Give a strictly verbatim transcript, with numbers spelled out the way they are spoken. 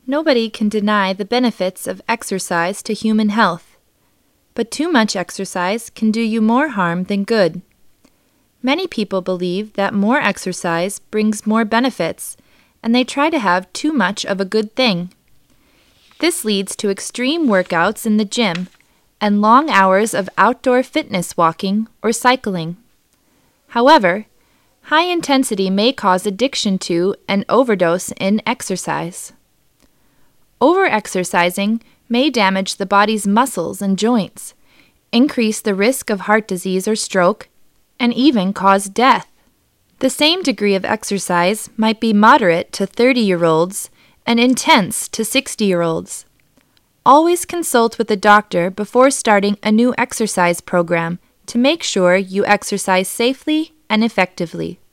Nobody can deny the benefits of exercise to human health, but too much exercise can do you more harm than good. Many people believe that more exercise brings more benefits, and they try to have too much of a good thing. This leads to extreme workouts in the gym and long hours of outdoor fitness walking or cycling. However, high intensity may cause addiction to and overdose in exercise. Over-exercising may damage the body's muscles and joints, increase the risk of heart disease or stroke, and even cause death. The same degree of exercise might be moderate to thirty-year-olds and intense to sixty-year-olds. Always consult with a doctor before starting a new exercise program to make sure you exercise safely and effectively.